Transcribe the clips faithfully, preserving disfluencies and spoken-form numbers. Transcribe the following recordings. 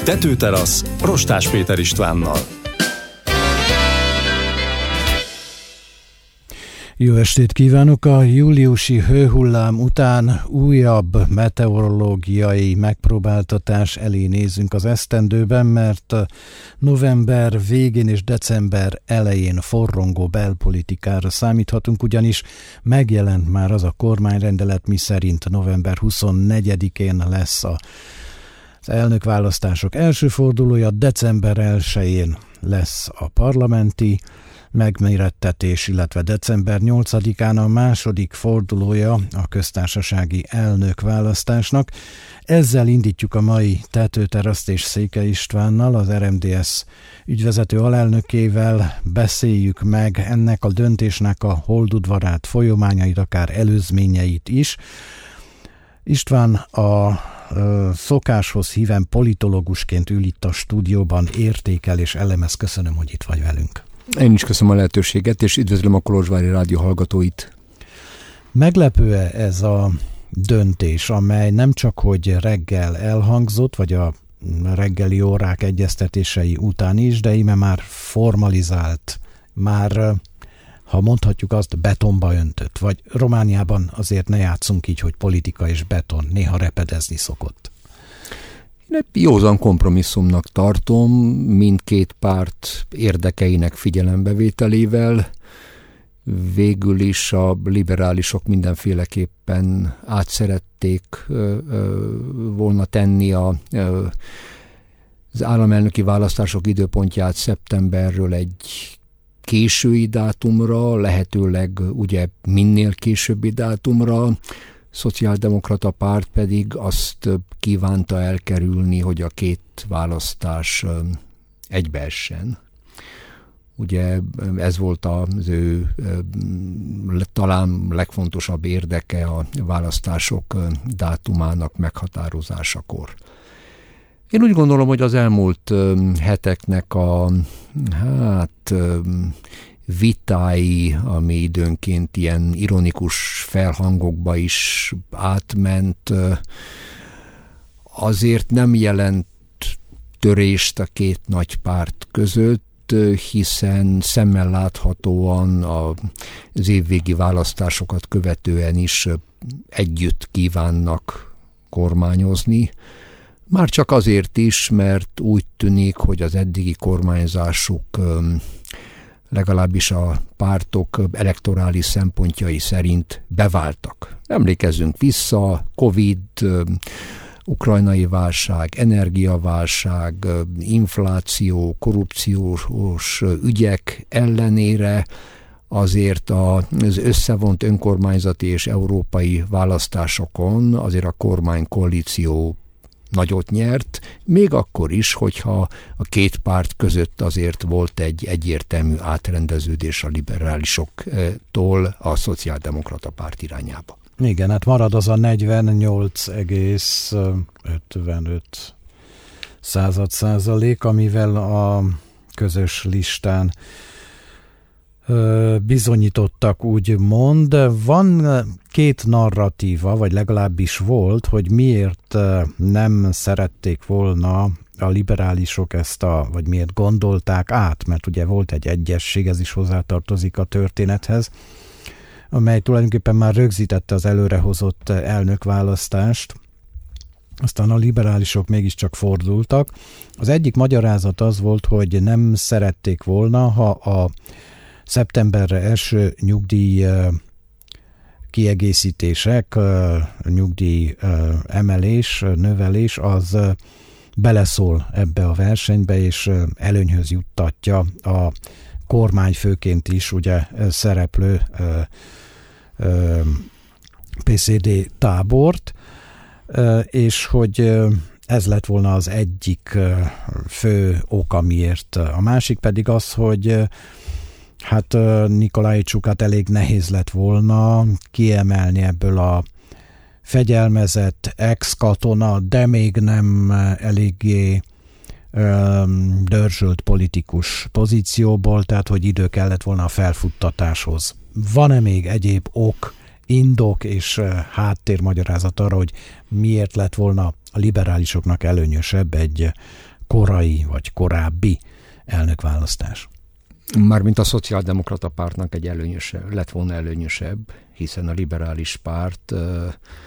Tetőterasz Rostás Péter Istvánnal. Jó estét kívánok! A júliusi hőhullám után újabb meteorológiai megpróbáltatás elé nézünk az esztendőben, mert november végén és december elején forrongó belpolitikára számíthatunk, ugyanis megjelent már az a kormányrendelet, miszerint november huszonnegyedikén lesz a az elnökválasztások első fordulója, december elsején lesz a parlamenti megmérettetés, illetve december nyolcadikán a második fordulója a köztársasági elnökválasztásnak. Ezzel indítjuk a mai Tetőteraszt, és Székely Istvánnal, az er em dé es ügyvezető alelnökével beszéljük meg ennek a döntésnek a holdudvarát, folyamányait, akár előzményeit is. István a ö, szokáshoz híven politológusként ül itt a stúdióban, értékel és elemez. Köszönöm, hogy itt vagy velünk. Én is köszönöm a lehetőséget, és üdvözlöm a Kolozsvári Rádió hallgatóit. Meglepő-e ez a döntés, amely nem csak hogy reggel elhangzott, vagy a reggeli órák egyeztetései után is, de íme már formalizált, már, ha mondhatjuk azt, betonba öntött, vagy Romániában azért ne játszunk így, hogy politika és beton néha repedezni szokott. Józan kompromisszumnak tartom, mindkét párt érdekeinek figyelembevételével. Végül is a liberálisok mindenféleképpen át szerették ö, ö, volna tenni a, ö, az államelnöki választások időpontját szeptemberről egy késői dátumra, lehetőleg ugye minél későbbi dátumra. Szociáldemokrata párt pedig azt kívánta elkerülni, hogy a két választás egybeessen. Ugye ez volt az ő talán legfontosabb érdeke a választások dátumának meghatározásakor. Én úgy gondolom, hogy az elmúlt heteknek a hát vitái, ami időnként ilyen ironikus felhangokba is átment, azért nem jelent törést a két nagy párt között, hiszen szemmel láthatóan az évvégi választásokat követően is együtt kívánnak kormányozni. Már csak azért is, mert úgy tűnik, hogy az eddigi kormányzásuk legalábbis a pártok elektorális szempontjai szerint beváltak. Emlékezzünk vissza, Covid, ukrajnai válság, energiaválság, infláció, korrupciós ügyek ellenére azért az összevont önkormányzati és európai választásokon azért a kormánykoalíció nagyot nyert, még akkor is, hogyha a két párt között azért volt egy egyértelmű átrendeződés a liberálisoktól a szociáldemokrata párt irányába. Igen, hát marad az a negyvennyolc egész ötvenöt század százalék, amivel a közös listán bizonyítottak, úgymond. Van két narratíva, vagy legalábbis volt, hogy miért nem szerették volna a liberálisok ezt a, vagy miért gondolták át, mert ugye volt egy egyesség, ez is hozzátartozik a történethez, amely tulajdonképpen már rögzítette az előrehozott elnökválasztást, aztán a liberálisok mégiscsak fordultak. Az egyik magyarázat az volt, hogy nem szerették volna, ha a szeptemberre első nyugdíj kiegészítések, nyugdíj emelés, növelés, az beleszól ebbe a versenybe, és előnyhöz juttatja a kormányfőként is ugye szereplő pé cé dé tábort, és hogy ez lett volna az egyik fő oka miért. A másik pedig az, hogy hát Nicolae Ciucat elég nehéz lett volna kiemelni ebből a fegyelmezett ex-katona, de még nem eléggé dörzsölt politikus pozícióból, tehát hogy idő kellett volna a felfuttatáshoz. Van-e még egyéb ok, indok és háttérmagyarázat arra, hogy miért lett volna a liberálisoknak előnyösebb egy korai vagy korábbi elnökválasztás? Mármint a szociáldemokrata pártnak egy előnyösebb, lett volna előnyösebb, hiszen a liberális párt uh,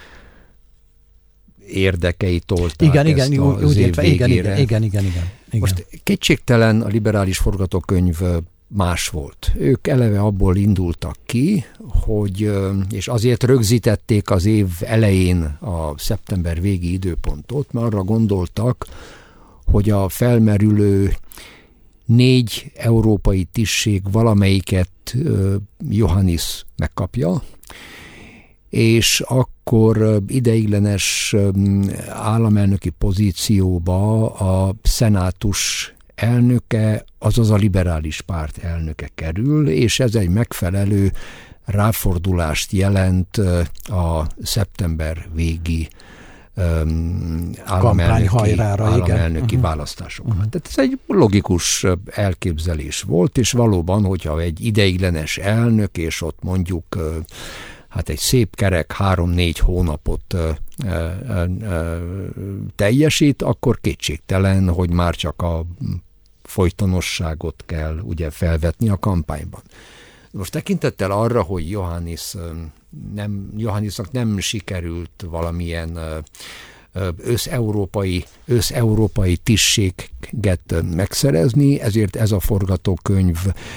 érdekei tolták igen, ezt igen, az úgy év értve, végére. igen, igen, igen, igen, igen. Most kétségtelen a liberális forgatókönyv más volt. Ők eleve abból indultak ki, hogy, és azért rögzítették az év elején a szeptember végi időpontot, mert arra gondoltak, hogy a felmerülő négy európai tisztség valamelyiket Iohannis megkapja, és akkor ideiglenes államelnöki pozícióba a szenátus elnöke, azaz a liberális párt elnöke kerül, és ez egy megfelelő ráfordulást jelent a szeptember végi um, államelnöki, hajrára, államelnöki választásokra. Uh-huh. Tehát ez egy logikus elképzelés volt, és valóban, hogyha egy ideiglenes elnök, és ott mondjuk hát egy szép kerek három-négy hónapot ö, ö, ö, teljesít, akkor kétségtelen, hogy már csak a folytonosságot kell ugye felvetni a kampányban. Most tekintettel arra, hogy Iohannis nem, Iohannisnak nem sikerült valamilyen összeurópai, összeurópai tisztséget megszerezni, ezért ez a forgatókönyv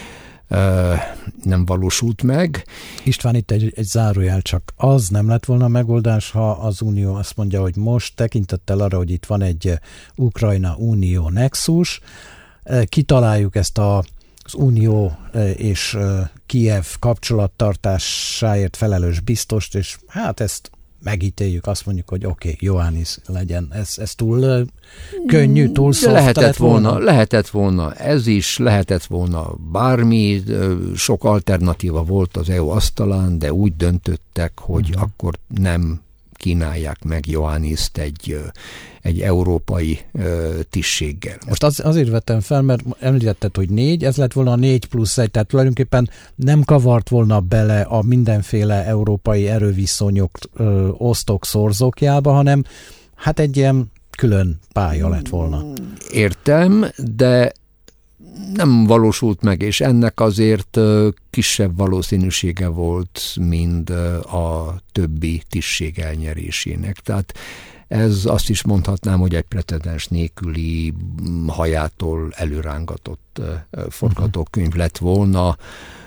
nem valósult meg. István, itt egy, egy zárójel, csak az nem lett volna a megoldás, ha az Unió azt mondja, hogy most tekintettel arra, hogy itt van egy Ukrajna-Unió nexus, kitaláljuk ezt a, az Unió és Kijev kapcsolattartásáért felelős biztost, és hát ezt megítéljük, azt mondjuk, hogy oké, okay, Iohannis legyen. Ez, ez túl könnyű, túl soft lehetett lett volna? volna? Lehetett volna ez is, lehetett volna bármi, sok alternatíva volt az é u asztalán, de úgy döntöttek, hogy uh-huh. akkor nem kínálják meg Iohannist egy, egy európai tisztséggel. Most az, azért vettem fel, mert említetted, hogy négy, ez lett volna a négy plusz egy, tehát tulajdonképpen nem kavart volna bele a mindenféle európai erőviszonyok ö, osztok szorzókjába, hanem hát egy ilyen külön pálya lett volna. Értem, de nem valósult meg, és ennek azért kisebb valószínűsége volt, mint a többi tisztség elnyerésének. Tehát ez azt is mondhatnám, hogy egy precedens nélküli hajától előrángatott forgatókönyv lett volna,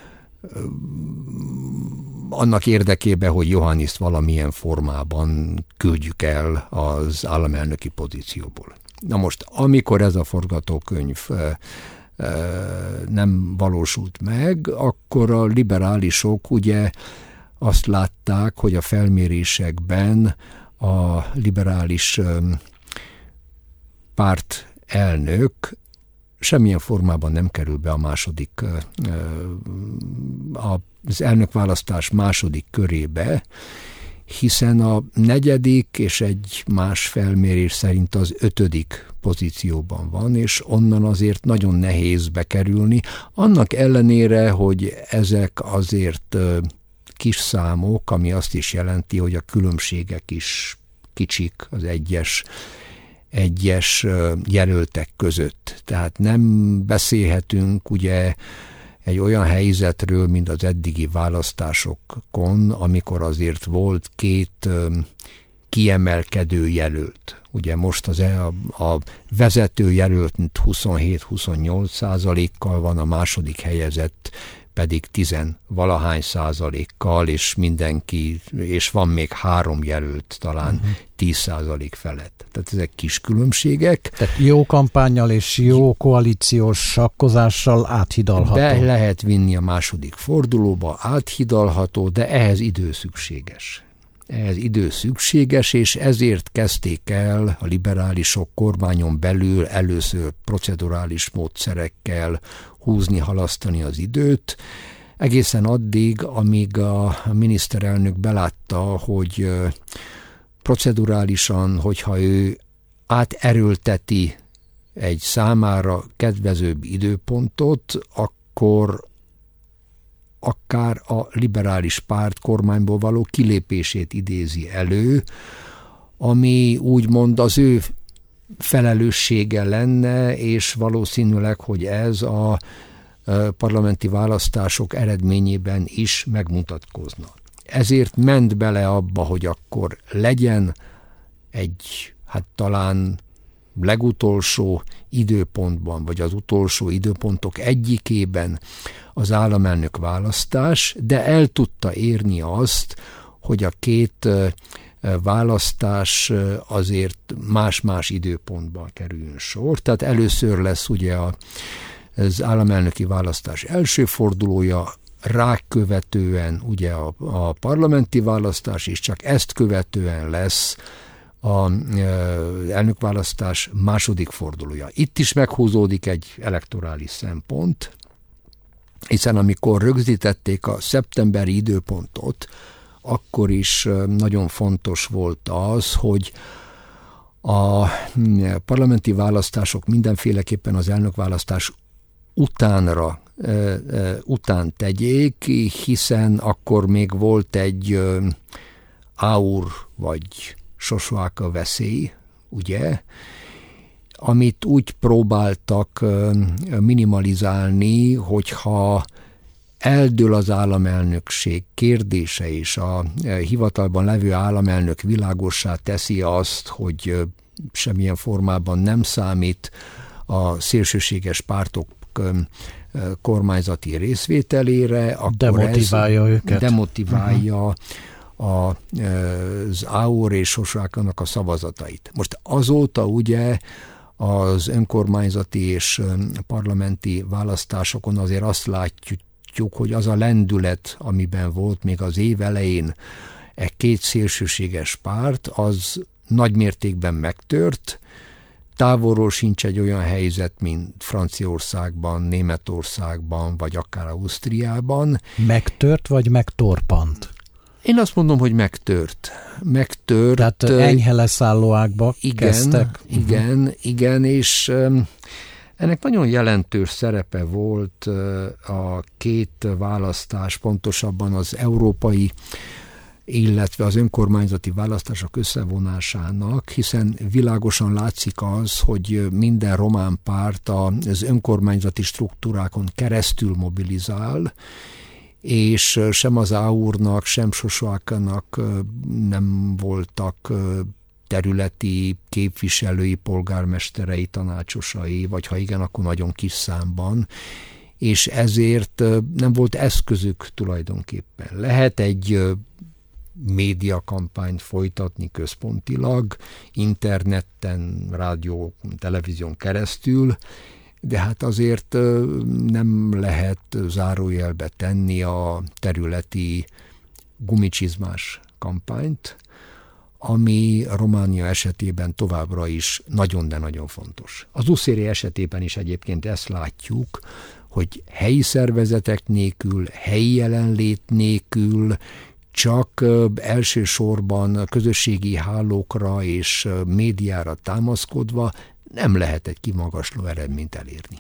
annak érdekében, hogy Iohannist valamilyen formában küldjük el az államelnöki pozícióból. Na most, amikor ez a forgatókönyv nem valósult meg, akkor a liberálisok ugye azt látták, hogy a felmérésekben a liberális párt elnök semmilyen formában nem kerül be a második, az elnökválasztás második körébe, hiszen a negyedik és egy más felmérés szerint az ötödik pozícióban van, és onnan azért nagyon nehéz bekerülni. Annak ellenére, hogy ezek azért kis számok, ami azt is jelenti, hogy a különbségek is kicsik az egyes, egyes jelöltek között. Tehát nem beszélhetünk ugye egy olyan helyzetről, mint az eddigi választásokon, amikor azért volt két kiemelkedő jelölt. Ugye most az a, a vezető jelölt huszonhét-huszonnyolc százalékkal van, a második helyezett pedig tizenvalahány százalékkal, és mindenki, és van még három jelölt talán uh-huh. tíz százalék felett. Tehát ezek kis különbségek. Tehát jó kampánnyal és jó koalíciós sakkozással áthidalható. Be lehet vinni a második fordulóba, áthidalható, de ehhez idő szükséges. Ehhez idő szükséges, és ezért kezdték el a liberálisok kormányon belül először procedurális módszerekkel húzni, halasztani az időt, egészen addig, amíg a miniszterelnök belátta, hogy procedurálisan, hogyha ő áterőlteti egy számára kedvezőbb időpontot, akkor akár a liberális párt kormányból való kilépését idézi elő, ami úgymond az ő felelőssége lenne, és valószínűleg, hogy ez a parlamenti választások eredményében is megmutatkozna. Ezért ment bele abba, hogy akkor legyen egy, hát talán legutolsó időpontban, vagy az utolsó időpontok egyikében az államelnök választás, de el tudta érni azt, hogy a két választás azért más-más időpontban kerüljön sor. Tehát először lesz ugye a, az államelnöki választás első fordulója, rákövetően ugye a, a parlamenti választás, és csak ezt követően lesz az elnökválasztás második fordulója. Itt is meghúzódik egy elektorális szempont, hiszen amikor rögzítették a szeptemberi időpontot, akkor is nagyon fontos volt az, hogy a parlamenti választások mindenféleképpen az elnökválasztás utánra, után tegyék, hiszen akkor még volt egy áur vagy sosoáka veszély, ugye, amit úgy próbáltak minimalizálni, hogyha eldől az államelnökség kérdése, és a hivatalban levő államelnök világossá teszi azt, hogy semmilyen formában nem számít a szélsőséges pártok kormányzati részvételére, akkor demotiválja ez őket. demotiválja uh-huh. a, az áur és sosákanak a szavazatait. Most azóta ugye az önkormányzati és parlamenti választásokon azért azt látjuk, hogy az a lendület, amiben volt még az év elején egy két szélsőséges párt, az nagy mértékben megtört. Távolról sincs egy olyan helyzet, mint Franciaországban, Németországban, vagy akár Ausztriában. Megtört, vagy megtorpant? Én azt mondom, hogy megtört. Megtört. Tehát enyhe leszállóákba igen, kezdtek. Igen, uh-huh. igen, és ennek nagyon jelentős szerepe volt a két választás, pontosabban az európai, illetve az önkormányzati választások összevonásának, hiszen világosan látszik az, hogy minden román párt az önkormányzati struktúrákon keresztül mobilizál, és sem az áurnak, sem Sosoákának nem voltak területi képviselői, polgármesterei, tanácsosai, vagy ha igen, akkor nagyon kis számban, és ezért nem volt eszközük tulajdonképpen. Lehet egy médiakampányt folytatni központilag, interneten, rádió, televízión keresztül, de hát azért nem lehet zárójelbe tenni a területi gumicsizmás kampányt, ami Románia esetében továbbra is nagyon, de nagyon fontos. Az uszéri esetében is egyébként ezt látjuk, hogy helyi szervezetek nélkül, helyi jelenlét nélkül, csak elsősorban közösségi hálókra és médiára támaszkodva nem lehet egy kimagasló eredményt elérni.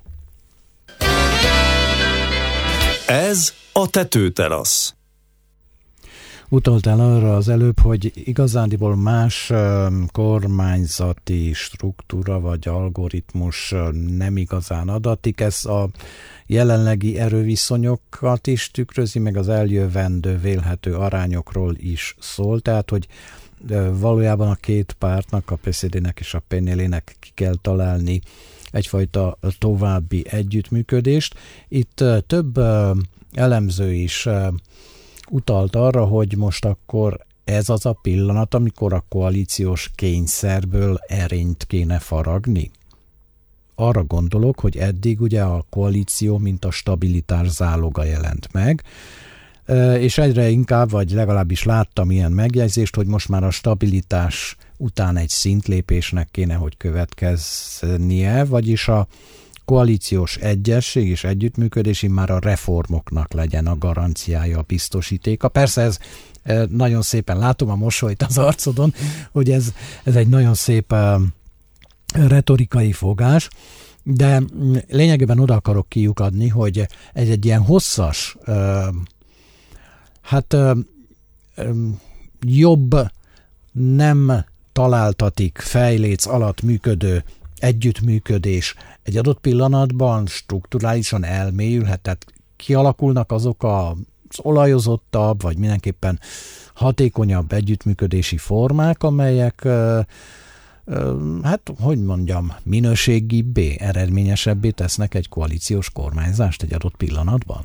Ez a Tetőterasz. Utaltál arra az előbb, hogy igazándiból más kormányzati struktúra vagy algoritmus nem igazán adatik. Ez a jelenlegi erőviszonyokat is tükrözi, meg az eljövendő vélhető arányokról is szól. Tehát, hogy valójában a két pártnak, a pé cé dé-nek és a pé en el-nek ki kell találni egyfajta további együttműködést. Itt több elemző is utalt arra, hogy most akkor ez az a pillanat, amikor a koalíciós kényszerből erényt kéne faragni. Arra gondolok, hogy eddig ugye a koalíció mint a stabilitás záloga jelent meg, és egyre inkább, vagy legalábbis láttam ilyen megjegyzést, hogy most már a stabilitás után egy szintlépésnek kéne, hogy következnie, vagyis a koalíciós egyesség és együttműködési már a reformoknak legyen a garanciája, a biztosítéka. Persze ez nagyon szépen látom a mosolyt az arcodon, hogy ez, ez egy nagyon szép retorikai fogás, de lényegében oda akarok kiukadni, hogy ez egy ilyen hosszas, hát jobb nem találtatik fejléc alatt működő együttműködés egy adott pillanatban strukturálisan elmélyülhet, tehát kialakulnak azok az olajozottabb, vagy mindenképpen hatékonyabb együttműködési formák, amelyek, hát, hogy mondjam, minőségibbé, eredményesebbé tesznek egy koalíciós kormányzást egy adott pillanatban?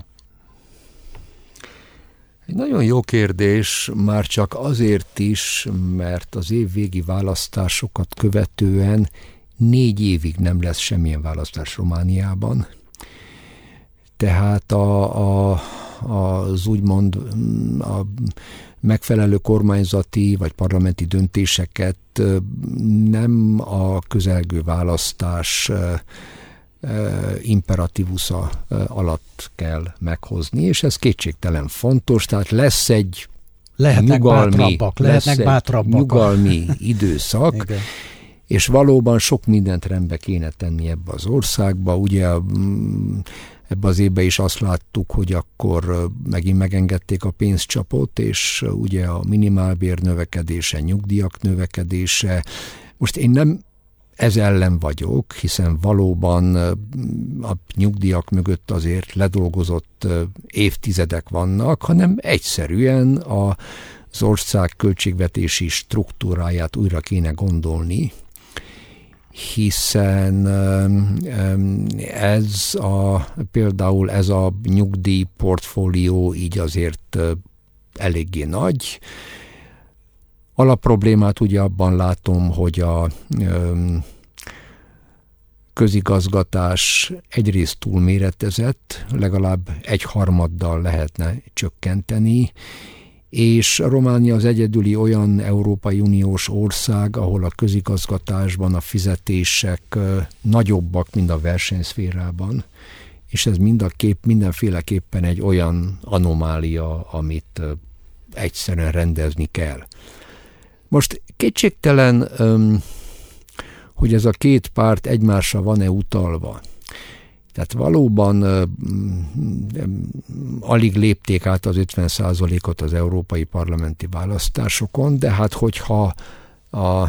Egy nagyon jó kérdés, már csak azért is, mert az évvégi választásokat követően négy évig nem lesz semmilyen választás Romániában. Tehát a, a, az úgymond a megfelelő kormányzati vagy parlamenti döntéseket nem a közelgő választás imperatívusza alatt kell meghozni, és ez kétségtelen fontos, tehát lesz egy lehetnek nyugalmi, bátrabbak, lesz lehetnek egy bátrabbak. nyugalmi időszak, Igen. És valóban sok mindent rendbe kéne tenni ebbe az országba. Ugye ebbe az évben is azt láttuk, hogy akkor megint megengedték a pénzcsapot, és ugye a minimálbér növekedése, nyugdíjak növekedése. Most én nem ez ellen vagyok, hiszen valóban a nyugdíjak mögött azért ledolgozott évtizedek vannak, hanem egyszerűen az ország költségvetési struktúráját újra kéne gondolni, hiszen ez a, például ez a nyugdíj portfólió így azért eléggé nagy. Alapproblémát ugye abban látom, hogy a közigazgatás egyrészt túlméretezett, legalább egy harmaddal lehetne csökkenteni, és Románia az egyedüli olyan Európai Uniós ország, ahol a közigazgatásban a fizetések nagyobbak, mint a versenyszférában, és ez mind a kép, mindenféleképpen egy olyan anomália, amit egyszerűen rendezni kell. Most kétségtelen, hogy ez a két párt egymásra van-e utalva. Tehát valóban alig lépték át az ötven százalékot az európai parlamenti választásokon, de hát hogyha a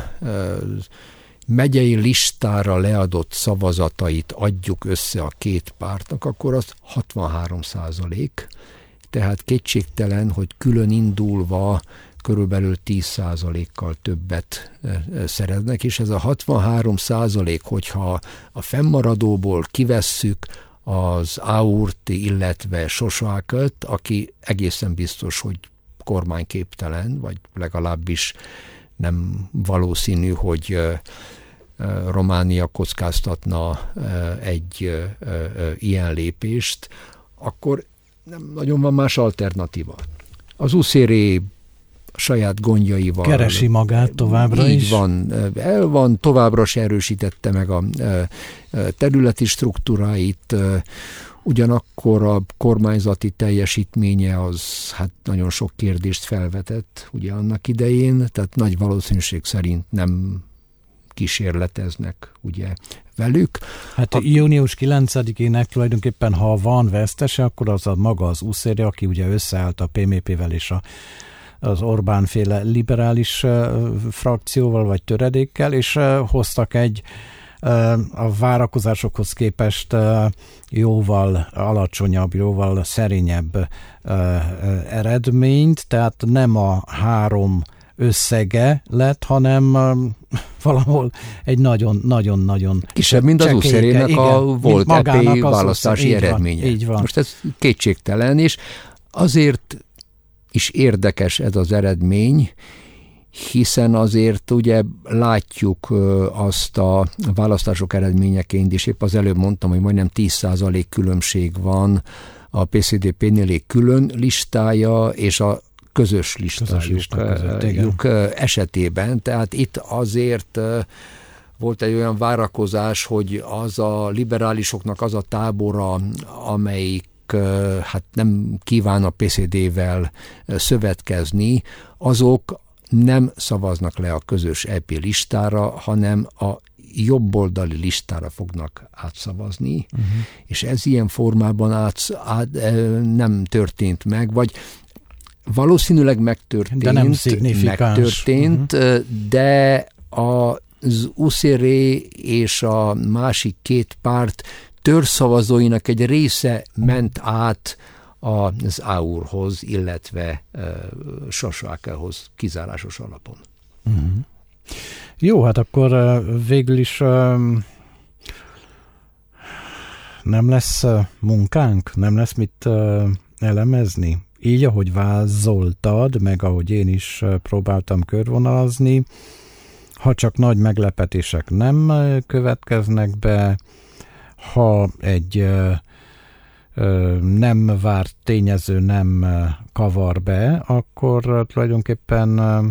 megyei listára leadott szavazatait adjuk össze a két pártnak, akkor az hatvanhárom százalék. Tehát kétségtelen, hogy külön indulva körülbelül tíz százalékkal többet szereznek, és ez a hatvanhárom százalék, hogyha a fennmaradóból kivesszük az Áurti, illetve Sosáköt, aki egészen biztos, hogy kormányképtelen, vagy legalábbis nem valószínű, hogy Románia kockáztatna egy ilyen lépést, akkor nem nagyon van más alternatíva. Az Uszéré saját gondjaival. Keresi magát továbbra így is. van, el van, továbbra se erősítette meg a területi struktúráit, ugyanakkor a kormányzati teljesítménye az hát nagyon sok kérdést felvetett ugye annak idején, tehát nagy valószínűség szerint nem kísérleteznek ugye velük. Hát a, június kilencedikének tulajdonképpen, ha van vesztese, akkor az a maga az Uszéri, aki ugye összeállt a pé em pé-vel és a az Orbán-féle liberális uh, frakcióval vagy töredékkel, és uh, hoztak egy uh, a várakozásokhoz képest uh, jóval alacsonyabb, jóval szerényebb uh, uh, eredményt, tehát nem a három összege lett, hanem uh, valahol egy nagyon-nagyon-nagyon kisebb, mint az Uszérének a volt é pé választási így eredménye. Van, így van. Most ez kétségtelen, és azért is érdekes ez az eredmény, hiszen azért ugye látjuk azt a választások eredményeként is, épp az előbb mondtam, hogy majdnem tíz százalék különbség van a pé cé dé pé-nél külön listája és a közös listájuk esetében. Tehát itt azért volt egy olyan várakozás, hogy az a liberálisoknak az a tábora, amelyik hát nem kíván a pé cé dé-vel szövetkezni, azok nem szavaznak le a közös é pé listára, hanem a jobboldali listára fognak átszavazni, uh-huh. és ez ilyen formában át, át, nem történt meg, vagy valószínűleg megtörtént, de nem szignifikáns. megtörtént, uh-huh. de az u es er és a másik két párt törzszavazóinak egy része ment át az á u er-hoz, illetve uh, Sasvákához kizárásos alapon. Uh-huh. Jó, hát akkor uh, végül is uh, nem lesz uh, munkánk, nem lesz mit uh, elemezni. Így, ahogy vázoltad, meg ahogy én is uh, próbáltam körvonalazni, ha csak nagy meglepetések nem uh, következnek be, ha egy uh, nem várt tényező nem kavar be, akkor tulajdonképpen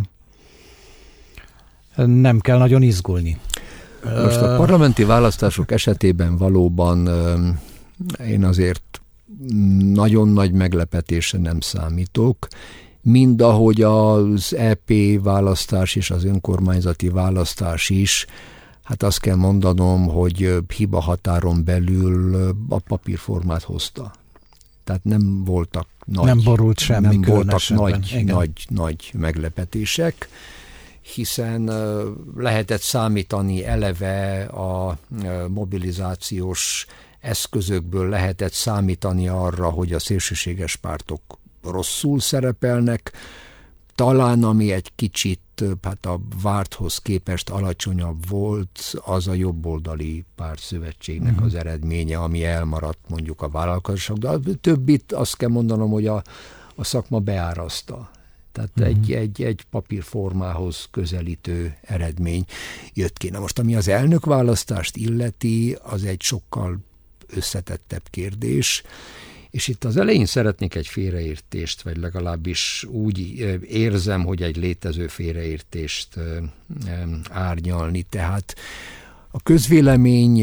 nem kell nagyon izgulni. Most a parlamenti választások esetében valóban én azért nagyon nagy meglepetésre nem számítok, mind ahogy az é pé választás és az önkormányzati választás is. Hát azt kell mondanom, hogy hiba határon belül a papírformát hozta. Tehát nem voltak nagy, nem borult semmi, nem voltak nagy, nagy, nagy meglepetések, hiszen lehetett számítani eleve a mobilizációs eszközökből, lehetett számítani arra, hogy a szélsőséges pártok rosszul szerepelnek, talán ami egy kicsit hát a várthoz képest alacsonyabb volt, az a jobboldali pártszövetségnek uh-huh. az eredménye, ami elmaradt mondjuk a vállalkozások, de a többit azt kell mondanom, hogy a, a szakma beárazta. Tehát uh-huh. egy, egy, egy papírformához közelítő eredmény jött ki. Na most, ami az elnökválasztást illeti, az egy sokkal összetettebb kérdés, és itt az elején szeretnék egy félreértést, vagy legalábbis úgy érzem, hogy egy létező félreértést árnyalni. Tehát a közvélemény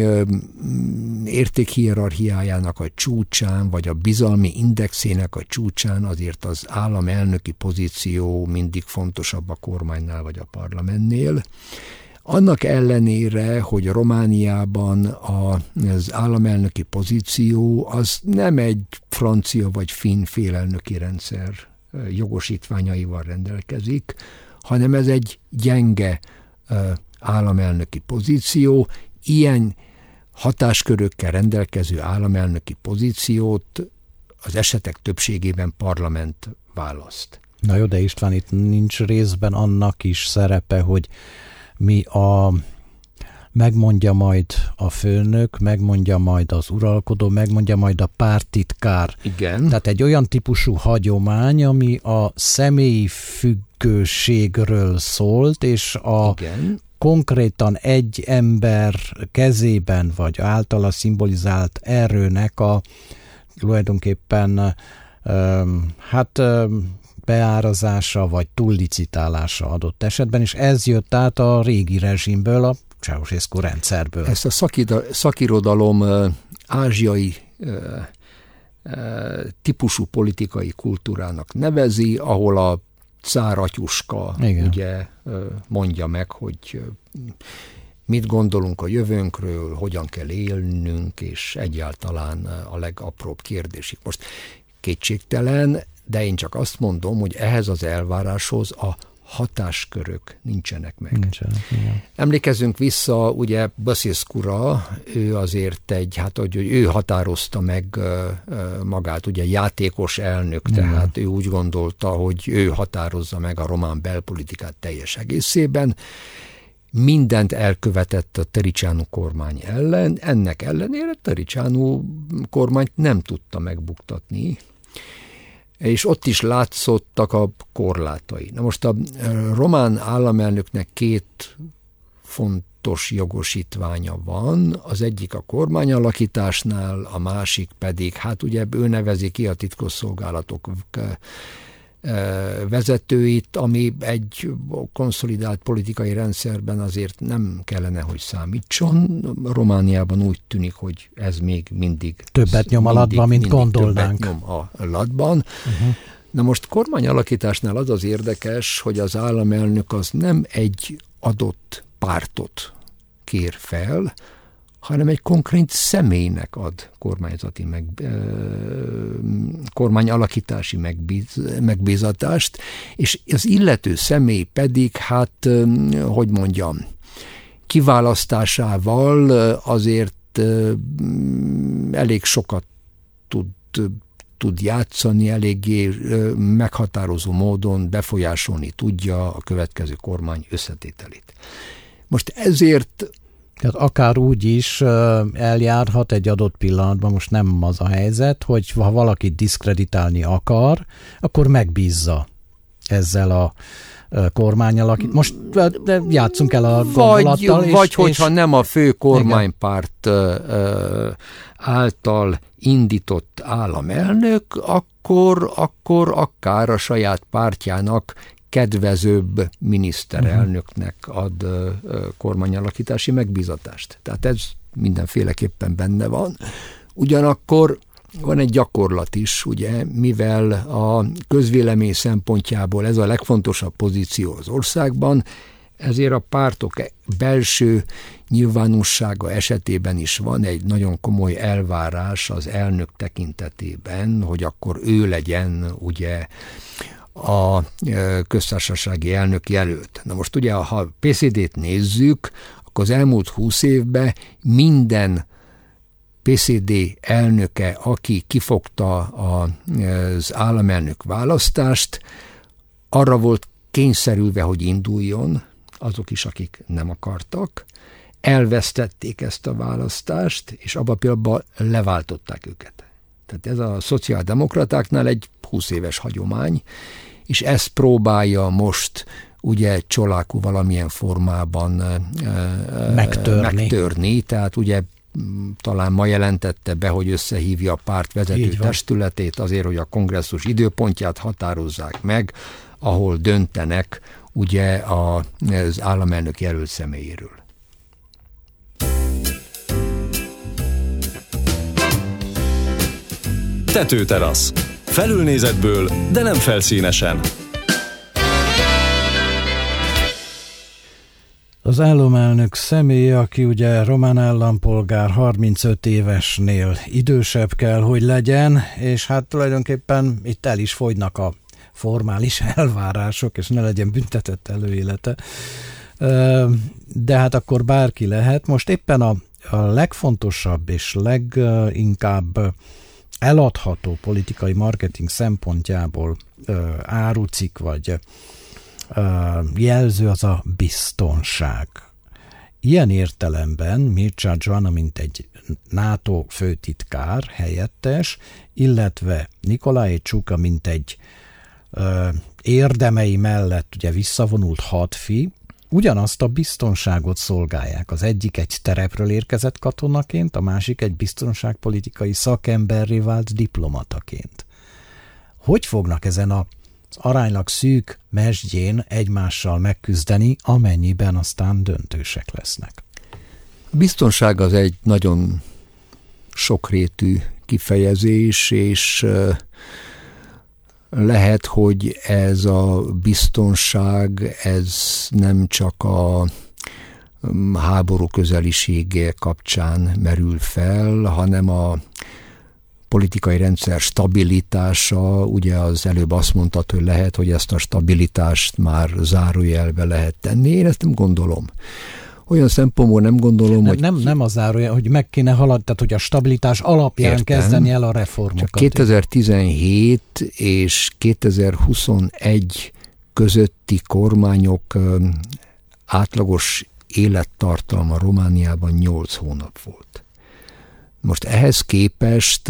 értékhierarchiájának a csúcsán, vagy a bizalmi indexének a csúcsán azért az államelnöki pozíció mindig fontosabb a kormánynál, vagy a parlamentnél. Annak ellenére, hogy Romániában az államelnöki pozíció az nem egy francia vagy finn félelnöki rendszer jogosítványaival rendelkezik, hanem ez egy gyenge államelnöki pozíció. Ilyen hatáskörökkel rendelkező államelnöki pozíciót az esetek többségében parlament választ. Na jó, de István, itt nincs részben annak is szerepe, hogy mi a megmondja majd a főnök, megmondja majd az uralkodó, megmondja majd a pártitkár. Igen. Tehát egy olyan típusú hagyomány, ami a személyi függőségről szólt, és a Igen. konkrétan egy ember kezében, vagy általa szimbolizált erőnek a tulajdonképpen um, hát um, beárazása vagy túllicitálása adott esetben, és ez jött át a régi rezsimből, a Ceausescu rendszerből. Ezt a szakida, szakirodalom ázsiai típusú politikai kultúrának nevezi, ahol a cáratyuska ugye mondja meg, hogy mit gondolunk a jövőnkről, hogyan kell élnünk, és egyáltalán a legapróbb kérdésig. Most kétségtelen, de én csak azt mondom, hogy ehhez az elváráshoz a hatáskörök nincsenek meg. Nincsenek, igen. Emlékezzünk vissza, ugye Basescu-ra, ő azért egy, hát hogy ő határozta meg magát, ugye játékos elnök, igen. Tehát ő úgy gondolta, hogy ő határozza meg a román belpolitikát teljes egészében. Mindent elkövetett a Tăriceanu kormány ellen, ennek ellenére Tăriceanu kormányt nem tudta megbuktatni, és ott is látszottak a korlátai. Na most a román államelnöknek két fontos jogosítványa van, az egyik a kormányalakításnál, a másik pedig, hát ugye ő nevezi ki a titkosszolgálatok vezetőit, ami egy konszolidált politikai rendszerben azért nem kellene, hogy számítson. Romániában úgy tűnik, hogy ez még mindig többet nyom a latban, mint gondolnánk. Többet nyom a latban. Uh-huh. Na most kormányalakításnál az az érdekes, hogy az államelnök az nem egy adott pártot kér fel, hanem egy konkrét személynek ad kormányzati meg, kormányalakítási megbíz, megbízatást, és az illető személy pedig, hát, hogy mondjam, kiválasztásával azért elég sokat tud, tud játszani, eléggé meghatározó módon befolyásolni tudja a következő kormány összetételét. Most ezért... Tehát akár úgy is eljárhat egy adott pillanatban, most nem az a helyzet, hogy ha valakit diszkreditálni akar, akkor megbízza ezzel a kormányalakít. Most játszunk el a gondolattal. Vagy, és, vagy és... hogyha nem a fő kormánypárt igen. által indított államelnök, akkor, akkor akár a saját pártjának kedvezőbb miniszterelnöknek ad kormányalakítási megbízatást. Tehát ez mindenféleképpen benne van. Ugyanakkor van egy gyakorlat is, ugye, mivel a közvélemény szempontjából ez a legfontosabb pozíció az országban, ezért a pártok belső nyilvánossága esetében is van egy nagyon komoly elvárás az elnök tekintetében, hogy akkor ő legyen ugye a köztársasági elnök jelölt. Na most ugye, ha pé cé dét nézzük, akkor az elmúlt húsz évben minden pé cé dé elnöke, aki kifogta az államelnök választást, arra volt kényszerülve, hogy induljon, azok is, akik nem akartak, elvesztették ezt a választást, és abban a pillanatban leváltották őket. Tehát ez a szociáldemokratáknál egy húsz éves hagyomány, és ezt próbálja most ugye Csoláku valamilyen formában megtörni. megtörni, tehát ugye talán ma jelentette be, hogy összehívja a párt vezető testületét azért, hogy a kongresszus időpontját határozzák meg, ahol döntenek ugye az államelnök jelölt személyéről. Tetőterasz. Felülnézetből, de nem felszínesen. Az államelnök személye, aki ugye román állampolgár, harmincöt évesnél idősebb kell, hogy legyen, és hát tulajdonképpen itt el is fogynak a formális elvárások, és ne legyen büntetett előélete. De hát akkor bárki lehet. Most éppen a, a legfontosabb és leginkább eladható politikai marketing szempontjából árucikk vagy jelző az a biztonság. Ilyen értelemben Mircea Joana, mint egy NATO főtitkár helyettes, illetve Nicolae Csuka, mint egy ö, érdemei mellett ugye visszavonult hadfi, ugyanazt a biztonságot szolgálják. Az egyik egy terepről érkezett katonaként, a másik egy biztonságpolitikai szakemberré vált diplomataként. Hogy fognak ezen a az aránylag szűk mesdjén egymással megküzdeni, amennyiben aztán döntősek lesznek? A biztonság az egy nagyon sokrétű kifejezés, és lehet, hogy ez a biztonság, ez nem csak a háború közelisége kapcsán merül fel, hanem a politikai rendszer stabilitása, ugye az előbb azt mondtad, hogy lehet, hogy ezt a stabilitást már zárójelbe lehet tenni. Én ezt nem gondolom. Olyan szempontból nem gondolom, nem, hogy... Nem, nem az zárójel, hogy meg kéne haladni, tehát hogy a stabilitás alapján értem, kezdeni el a reformokat. Csak kétezer-tizenhét és kétezer-huszonegy közötti kormányok átlagos élettartalma Romániában nyolc hónap volt. Most ehhez képest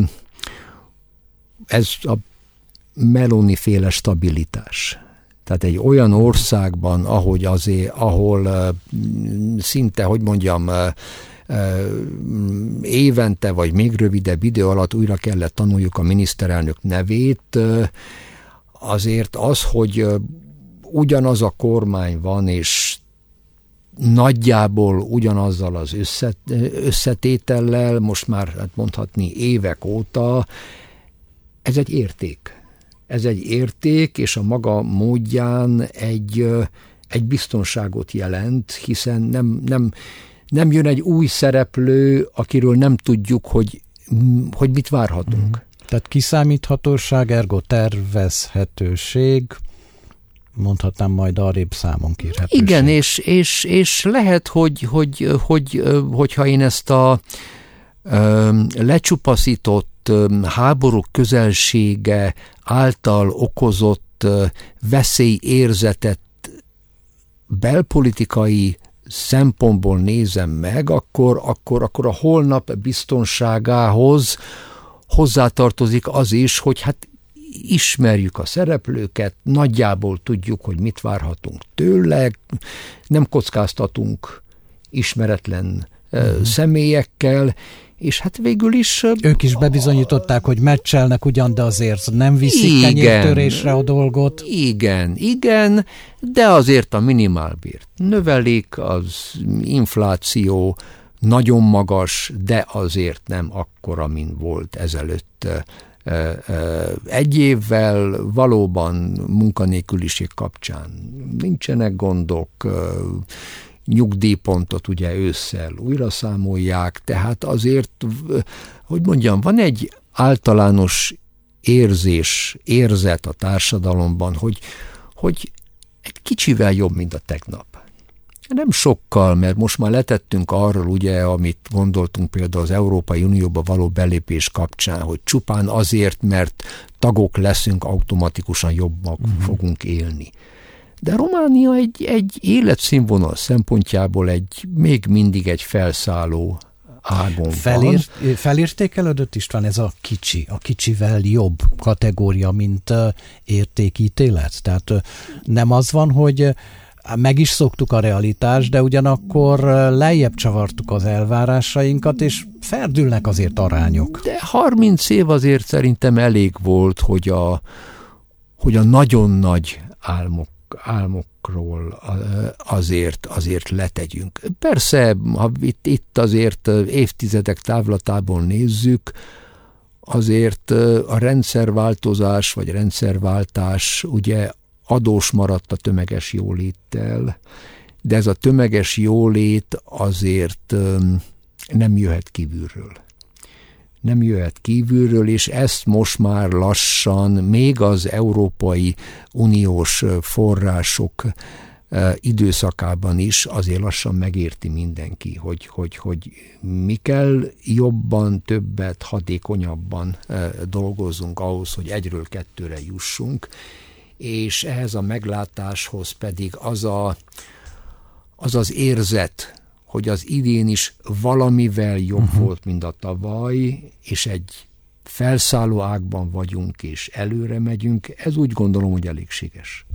ez a Meloni-féle stabilitás. Tehát egy olyan országban, ahogy azért, ahol szinte, hogy mondjam, évente vagy még rövidebb idő alatt újra kellett tanuljuk a miniszterelnök nevét, azért az, hogy ugyanaz a kormány van, és nagyjából ugyanazzal az összetétellel, most már hát mondhatni évek óta, ez egy érték. Ez egy érték, és a maga módján egy, egy biztonságot jelent, hiszen nem, nem, nem jön egy új szereplő, akiről nem tudjuk, hogy, hogy mit várhatunk. Mm. Tehát kiszámíthatóság, ergo tervezhetőség, mondhatnám majd arrébb számon kérhetőség. Igen, és, és, és lehet, hogy, hogy, hogy, hogyha én ezt a lecsupaszított háborúk közelsége által okozott veszélyérzetet belpolitikai szempontból nézem meg, akkor, akkor, akkor a holnap biztonságához hozzátartozik az is, hogy hát ismerjük a szereplőket, nagyjából tudjuk, hogy mit várhatunk tőle, nem kockáztatunk ismeretlen uh-huh. személyekkel, és hát végül is... Ők is bebizonyították, hogy meccselnek ugyan, de azért nem viszik kenyértörésre a dolgot. Igen, igen, de azért a minimálbért növelik, az infláció nagyon magas, de azért nem akkora, mint volt ezelőtt egy évvel. Valóban munkanélküliség kapcsán nincsenek gondok, nyugdíjpontot ugye ősszel újra számolják, tehát azért, hogy mondjam, van egy általános érzés, érzet a társadalomban, hogy, hogy egy kicsivel jobb, mint a tegnap. Nem sokkal, mert most már letettünk arról, ugye, amit gondoltunk például az Európai Unióba való belépés kapcsán, hogy csupán azért, mert tagok leszünk, automatikusan jobban uh-huh. fogunk élni. De Románia egy, egy életszínvonal szempontjából egy, még mindig egy felszálló ágon Felír, van. Felértékelődött István ez a kicsi, a kicsivel jobb kategória, mint uh, értékítélet? Tehát uh, nem az van, hogy meg is szoktuk a realitást, de ugyanakkor lejjebb csavartuk az elvárásainkat, és ferdülnek azért arányok. De harminc év azért szerintem elég volt, hogy a, hogy a nagyon nagy álmok, álmokról azért, azért letegyünk. Persze, ha itt, itt azért évtizedek távlatából nézzük, azért a rendszerváltozás vagy rendszerváltás ugye adós maradt a tömeges jóléttel, de ez a tömeges jólét azért nem jöhet kívülről. Nem jöhet kívülről, és ezt most már lassan, még az Európai Uniós források időszakában is azért lassan megérti mindenki, hogy, hogy, hogy mi kell jobban, többet, hatékonyabban dolgozzunk ahhoz, hogy egyről kettőre jussunk, és ehhez a meglátáshoz pedig az, a, az az érzet, hogy az idén is valamivel jobb uh-huh. volt, mint a tavaly, és egy felszálló ágban vagyunk, és előre megyünk, ez úgy gondolom, hogy elégséges.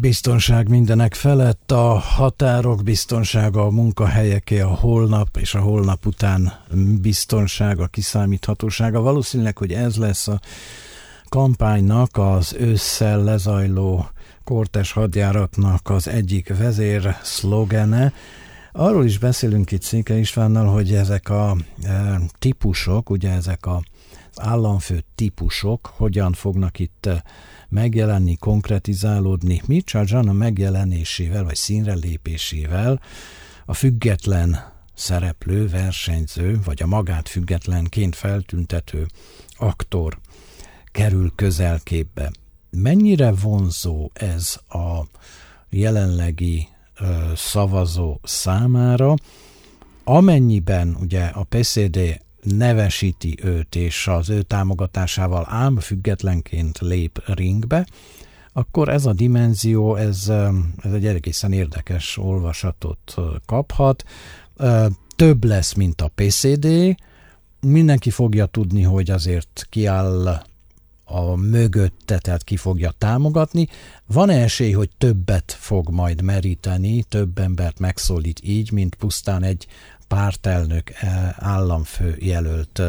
Biztonság mindenek felett, a határok biztonsága, a munkahelyeké, a holnap és a holnap után biztonsága, kiszámíthatósága. Valószínűleg, hogy ez lesz a kampánynak, az ősszel lezajló kortes hadjáratnak az egyik vezér szlogene. Arról is beszélünk itt Székely Istvánnal, hogy ezek a e, típusok, ugye ezek a államfő típusok hogyan fognak itt megjelenni, konkretizálódni. Mitchell John a megjelenésével, vagy színre lépésével a független szereplő, versenyző, vagy a magát függetlenként feltüntető aktor kerül közelképbe. Mennyire vonzó ez a jelenlegi ö, szavazó számára, amennyiben ugye a pé cé dé nevesíti őt, és az ő támogatásával ám függetlenként lép ringbe, akkor ez a dimenzió, ez, ez egy egészen érdekes olvasatot kaphat. Több lesz, mint a pé cé dé, mindenki fogja tudni, hogy azért kiáll a mögötte, tehát ki fogja támogatni. Van-e esély, hogy többet fog majd meríteni, több embert megszólít így, mint pusztán egy pártelnök, államfő jelölt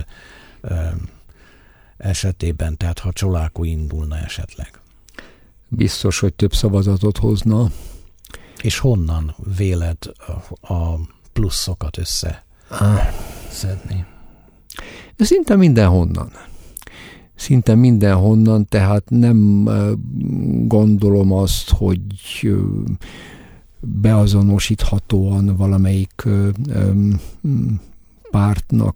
esetében, tehát ha Csolákó indulna esetleg? Biztos, hogy több szavazatot hozna. És honnan véled a pluszokat összeszedni? Szinte mindenhonnan. Szinte mindenhonnan, tehát nem gondolom azt, hogy beazonosíthatóan valamelyik pártnak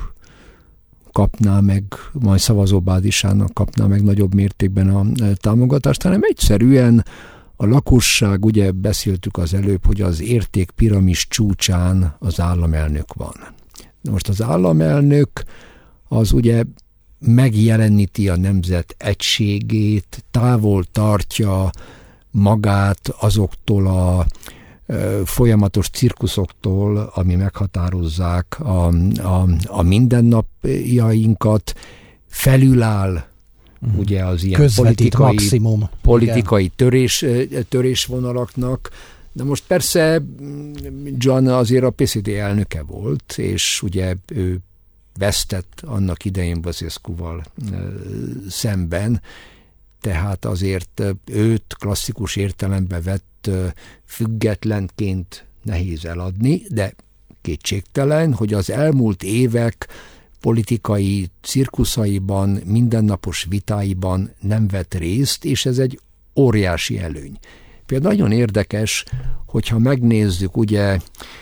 kapná meg, majd szavazóbázisának kapná meg nagyobb mértékben a támogatást, hanem egyszerűen a lakosság, ugye beszéltük az előbb, hogy az értékpiramis csúcsán az államelnök van. Most az államelnök az ugye megjeleníti a nemzet egységét, távol tartja magát azoktól a folyamatos cirkuszoktól, ami meghatározzák a, a, a mindennapjainkat, felüláll uh-huh. ugye az ilyen közvetít politikai, maximum. politikai törés, törésvonalaknak. Na most persze John azért a pé cé dé elnöke volt, és ugye ő vesztett annak idején Basescuval szemben, tehát azért őt klasszikus értelembe vett függetlenként nehéz eladni, de kétségtelen, hogy az elmúlt évek politikai cirkuszaiban, mindennapos vitáiban nem vett részt, és ez egy óriási előny. Például nagyon érdekes, hogyha megnézzük ugye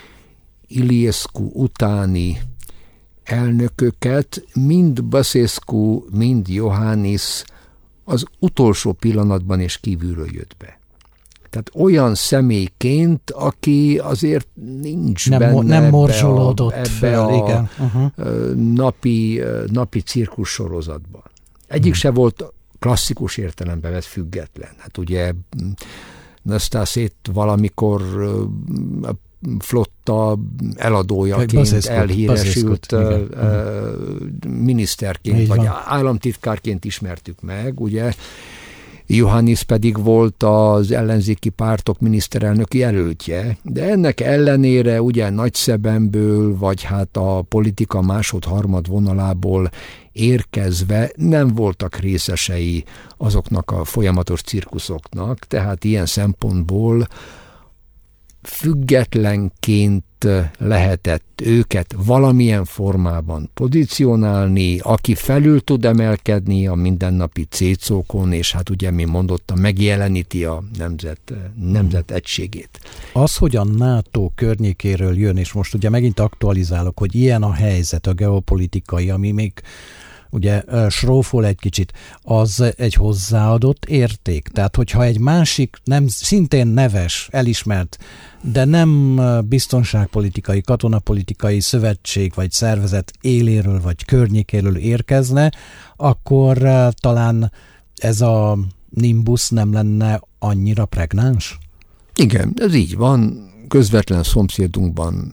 Iliescu utáni elnököket, mind Basescu, mind Iohannis az utolsó pillanatban és kívülről jött be. Tehát olyan személyként, aki azért nincs nem, benne nem ebbe morzsolódott a, ebbe fel, a igen. Uh-huh. napi, napi cirkus sorozatban. Egyik uh-huh. se volt klasszikus értelemben vett független. Hát ugye Nastaszét valamikor a flotta eladójaként elhíresült Basescu, miniszterként, vagy államtitkárként ismertük meg, ugye. Iohannis pedig volt az ellenzéki pártok miniszterelnöki jelöltje, de ennek ellenére ugye Nagyszebemből, vagy hát a politika másod-harmad vonalából érkezve nem voltak részesei azoknak a folyamatos cirkuszoknak, tehát ilyen szempontból függetlenként lehetett őket valamilyen formában pozícionálni, aki felül tud emelkedni a mindennapi cécókon, és hát ugye, mi mondottam, megjeleníti a nemzet, nemzet egységét. Az, hogy a NATO környékéről jön, és most ugye megint aktualizálok, hogy ilyen a helyzet, a geopolitikai, ami még ugye srófol egy kicsit, az egy hozzáadott érték. Tehát, hogyha egy másik, nem, szintén neves, elismert, de nem biztonságpolitikai, katonapolitikai szövetség vagy szervezet éléről vagy környékéről érkezne, akkor talán ez a nimbus nem lenne annyira pregnáns? Igen, ez így van. Közvetlen szomszédunkban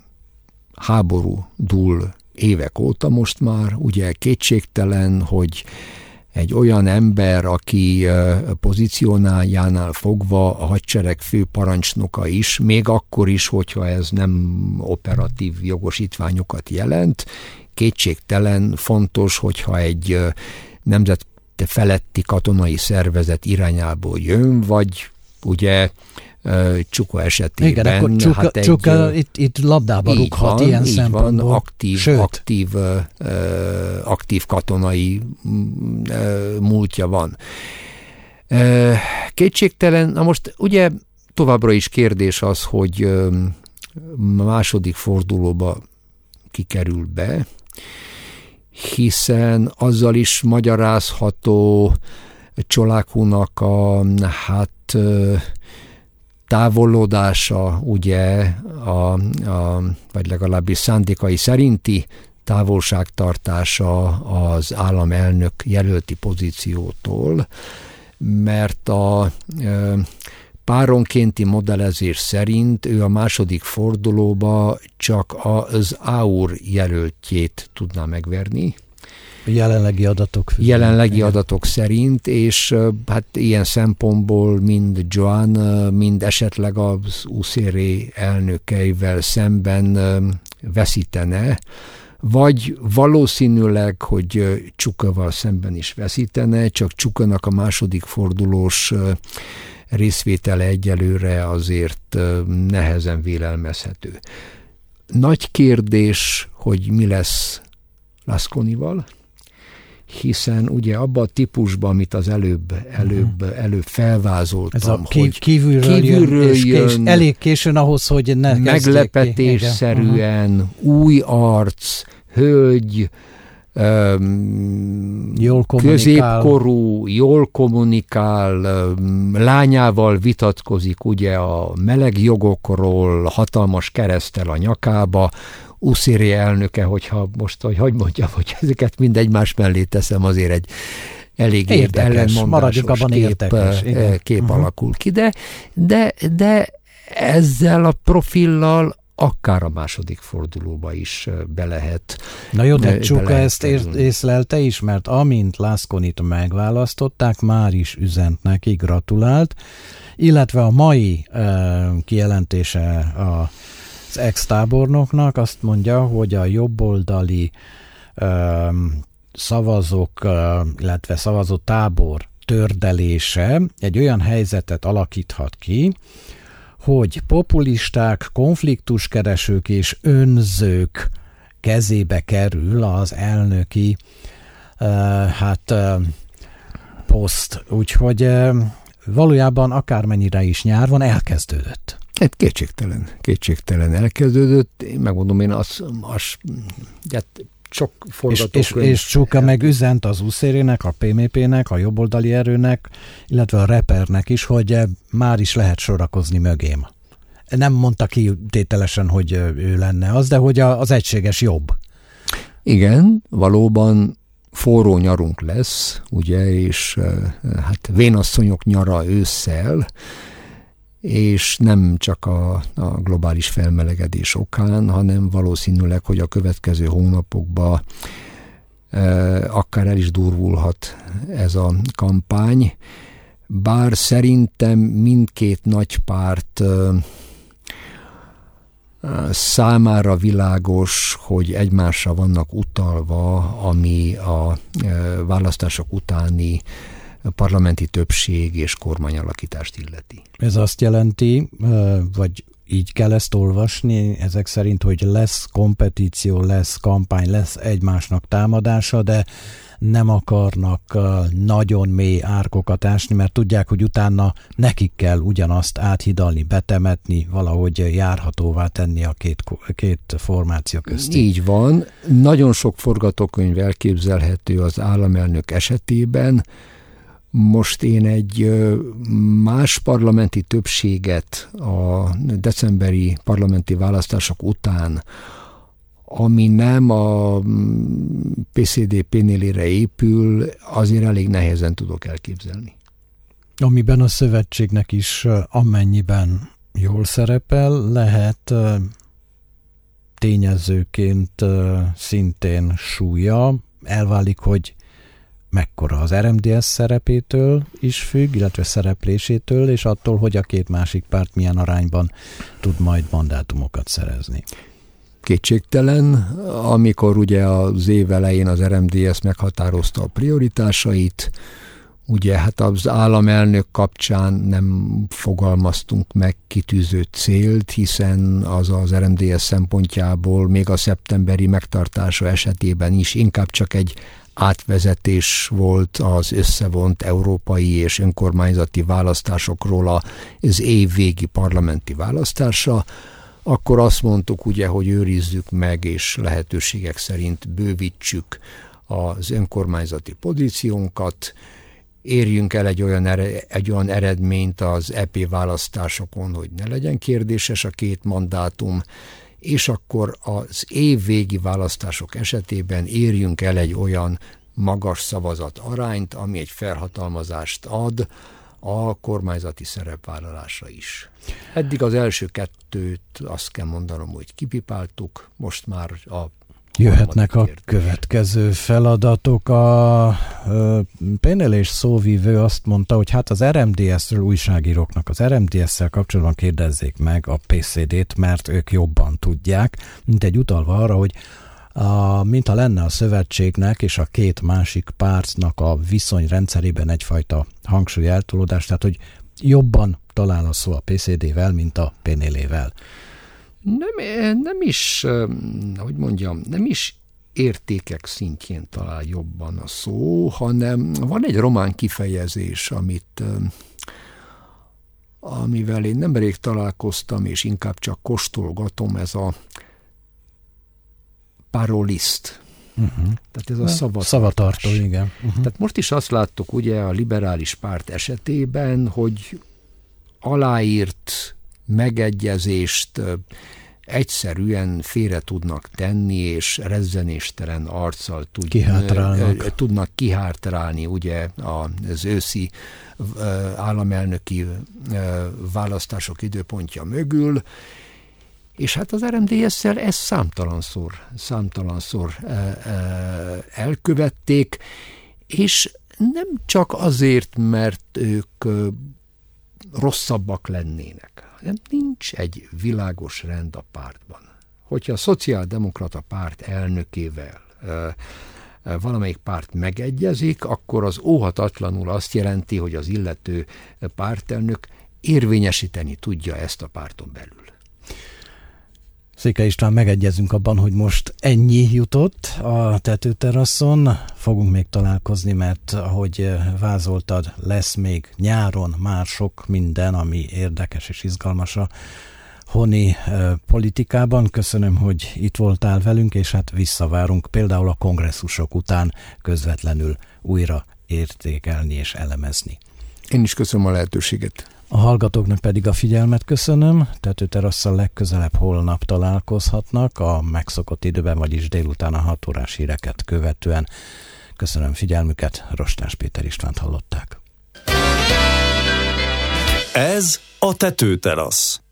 háború dúl évek óta most már, ugye kétségtelen, hogy egy olyan ember, aki pozícionájánál fogva a hadsereg főparancsnoka is, még akkor is, hogyha ez nem operatív jogosítványokat jelent, kétségtelen fontos, hogyha egy nemzet feletti katonai szervezet irányából jön, vagy ugye Csuka esetében. Igen, akkor Csuka, hát egy, Csuka itt, itt labdába rúghat ilyen így szempontból. Van, aktív, aktív, aktív katonai múltja van. Kétségtelen, na most ugye továbbra is kérdés az, hogy második fordulóba kikerül be, hiszen azzal is magyarázható Csolákunak a hát távolodása, ugye, a, a, vagy legalábbis szándékai szerinti távolságtartása az államelnök jelölti pozíciótól, mert a e, páronkénti modellezés szerint ő a második fordulóba csak az á u er jelöltjét tudná megverni. Jelenlegi adatok. Jelenlegi adatok szerint, és hát ilyen szempontból mind Joan, mind esetleg az u es zé er elnökeivel szemben veszítene, vagy valószínűleg, hogy Csukaval szemben is veszítene, csak Csukanak a második fordulós részvétele egyelőre azért nehezen vélelmezhető. Nagy kérdés, hogy mi lesz Lasconival, hiszen ugye abban a típusban, amit az előbb, előbb, előbb felvázoltam, ez a ki, hogy kívülről, kívülről jön, és jön, kés, elég későn ahhoz, hogy ne meglepetésszerűen, uh-huh. új arc, hölgy, um, jól középkorú, jól kommunikál, um, lányával vitatkozik ugye a meleg jogokról, hatalmas kereszttel a nyakába, u es zé er elnöke, hogyha most, hogy, hogy mondjam, hogy ezeket mind egymás mellé teszem, azért egy elég ellenmondásos kép, kép uh-huh. alakul ki, de, de, de ezzel a profillal akár a második fordulóba is be lehet. Na jó, de Csuka ezt észlelte is, mert amint Lasconit megválasztották, már is üzent neki, gratulált, illetve a mai uh, kijelentése a az ex-tábornoknak azt mondja, hogy a jobboldali uh, szavazók, uh, illetve szavazó tábor tördelése egy olyan helyzetet alakíthat ki, hogy populisták, konfliktuskeresők és önzők kezébe kerül az elnöki uh, hát uh, poszt. Úgyhogy uh, valójában akármennyire is nyár van, elkezdődött. Hát kétségtelen, kétségtelen elkezdődött. Én megmondom, én azt, azt hát sok forgatókönyv. És, és, és Csuka meg üzent az u es zé er-nek, a pé em pé-nek, a jobboldali erőnek, illetve a repernek is, hogy már is lehet sorakozni mögém. Nem mondta ki tételesen, hogy ő lenne az, de hogy az egységes jobb. Igen, valóban forró nyarunk lesz, ugye, és hát vénasszonyok nyara ősszel, és nem csak a, a globális felmelegedés okán, hanem valószínűleg, hogy a következő hónapokban e, akár el is durvulhat ez a kampány, bár szerintem mindkét nagy párt e, számára világos, hogy egymásra vannak utalva, ami a e, választások utáni parlamenti többség és kormányalakítást illeti. Ez azt jelenti, vagy így kell ezt olvasni, ezek szerint, hogy lesz kompetíció, lesz kampány, lesz egymásnak támadása, de nem akarnak nagyon mély árkokat ásni, mert tudják, hogy utána nekik kell ugyanazt áthidalni, betemetni, valahogy járhatóvá tenni a két, két formáció közt. Így van. Nagyon sok forgatókönyv elképzelhető az államelnök esetében. Most én egy más parlamenti többséget a decemberi parlamenti választások után, ami nem a pé cé dé pé nél épül, azért elég nehezen tudok elképzelni. Amiben a szövetségnek is amennyiben jól szerepel, lehet tényezőként szintén súlya. Elválik, hogy mekkora? Az er em dé es szerepétől is függ, illetve szereplésétől, és attól, hogy a két másik párt milyen arányban tud majd mandátumokat szerezni. Kétségtelen, amikor ugye az év elején az er em dé es meghatározta a prioritásait, ugye hát az államelnök kapcsán nem fogalmaztunk meg kitűző célt, hiszen az az er em dé es szempontjából még a szeptemberi megtartása esetében is inkább csak egy átvezetés volt az összevont európai és önkormányzati választásokról az év végi parlamenti választásra, akkor azt mondtuk ugye, hogy őrizzük meg és lehetőségek szerint bővítsük az önkormányzati pozíciónkat, érjünk el egy olyan, egy olyan eredményt az é pé választásokon, hogy ne legyen kérdéses a két mandátum, és akkor az évvégi választások esetében érjünk el egy olyan magas szavazat arányt, ami egy felhatalmazást ad a kormányzati szerepvállalásra is. Eddig az első kettőt azt kell mondanom, hogy kipipáltuk, most már a jöhetnek a következő feladatok. A, a Pénél és szóvívő azt mondta, hogy hát az er em dé es-ről újságíróknak az er em dé es-szel kapcsolatban kérdezzék meg a pé cé dét, mert ők jobban tudják, mint egy utalva arra, hogy a, mintha lenne a szövetségnek és a két másik pártnak a viszonyrendszerében egyfajta hangsúly eltolódás, tehát hogy jobban talál a szó a pé cé dé-vel, mint a Pénélével. Nem, nem is, hogy mondjam, nem is értékek szintjén talál jobban a szó, hanem van egy román kifejezés, amit, amivel én nemrég találkoztam, és inkább csak kóstolgatom, ez a parolist. Uh-huh. Tehát ez a szavatartó. Szavatartó, igen. Uh-huh. Tehát most is azt láttuk ugye a liberális párt esetében, hogy aláírt megegyezést egyszerűen félre tudnak tenni, és rezzenéstelen arccal tud, tudnak kihátrálni ugye az őszi államelnöki választások időpontja mögül, és hát az er em dé es-szel ezt számtalanszor, számtalanszor elkövették, és nem csak azért, mert ők rosszabbak lennének, hanem nincs egy világos rend a pártban. Hogyha a szociáldemokrata párt elnökével valamelyik párt megegyezik, akkor az óhatatlanul azt jelenti, hogy az illető pártelnök érvényesíteni tudja ezt a párton belül. Székely István, megegyezünk abban, hogy most ennyi jutott a tetőteraszon. Fogunk még találkozni, mert ahogy vázoltad, lesz még nyáron már sok minden, ami érdekes és izgalmas a honi politikában. Köszönöm, hogy itt voltál velünk, és hát visszavárunk például a kongresszusok után közvetlenül újra értékelni és elemezni. Én is köszönöm a lehetőséget. A hallgatóknak pedig a figyelmet köszönöm. Tetőterasszal legközelebb holnap találkozhatnak a megszokott időben, vagyis délután a hat órás híreket követően. Köszönöm figyelmüket, Rostás Péter Istvánt hallották. Ez a Tetőterasz.